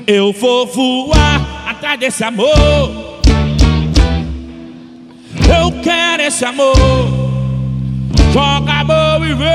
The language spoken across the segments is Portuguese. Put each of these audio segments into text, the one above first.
Eu vou voar atrás desse amor. Eu quero esse amor. Joga a mão e vem.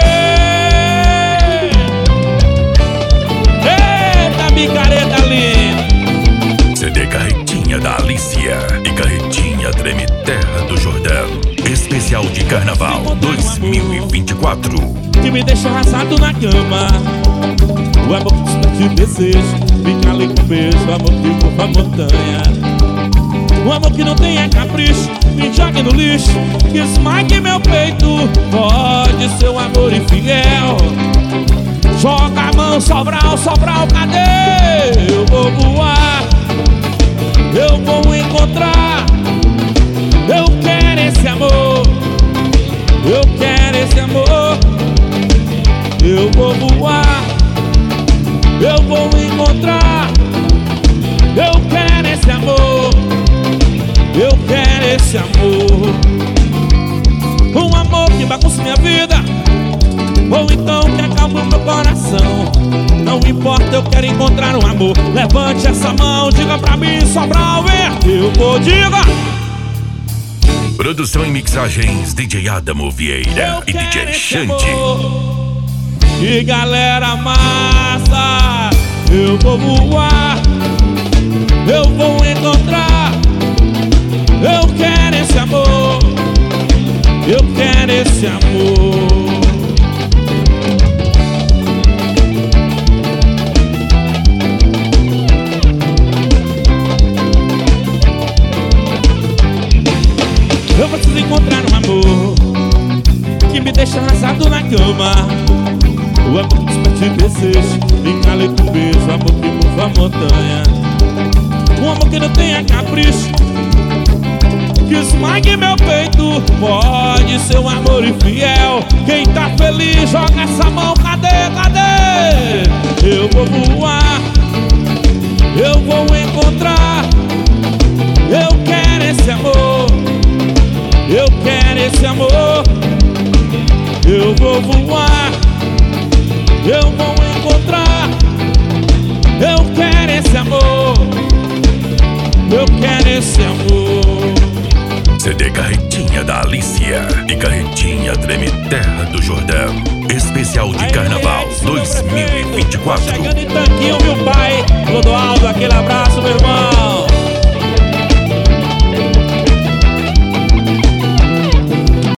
Eita, micareta linda. CD Carretinha da Alicia e Carretinha Treme Terra do Jordão. Especial de Carnaval 2024. Que me deixa arrasado na cama. O amor que desperta o desejo. Fica ali com beijo, o amor que curva a montanha. O amor que não tem é capricho. Me jogue no lixo, que esmague meu peito. Pode ser um amor infiel. Joga a mão, Sobral, Sobral, cadê? Eu vou voar, eu vou encontrar. Eu quero esse amor, eu quero esse amor. Eu vou voar, eu vou encontrar. Eu quero esse amor, eu quero esse amor. Um amor que bagunça minha vida, ou então que acalma o meu coração. Não importa, eu quero encontrar um amor. Levante essa mão, diga pra mim, Sobral, vem. Eu vou, diga. Produção e mixagens DJ Adamo Vieira e DJ Xande. E galera massa, eu vou voar, eu vou encontrar. Eu quero esse amor, eu quero esse amor. Eu preciso encontrar um amor que me deixa arrasado na cama. O amor que desperta o desejo, fica ali com beijo, o amor que move a montanha. Um amor que não tenha capricho, que esmague meu peito. Pode ser um amor infiel. Quem tá feliz, joga essa mão, cadê, cadê? Eu vou voar, eu vou encontrar. Eu quero esse amor, eu quero esse amor. Eu vou voar, eu vou encontrar. Eu quero esse amor, eu quero esse amor. CD Carretinha da Alicia e Carretinha Treme Terra do Jordão. Especial de Carnaval 2024. Chegando em Tanquinho, meu pai Clodoaldo, aquele abraço, meu irmão.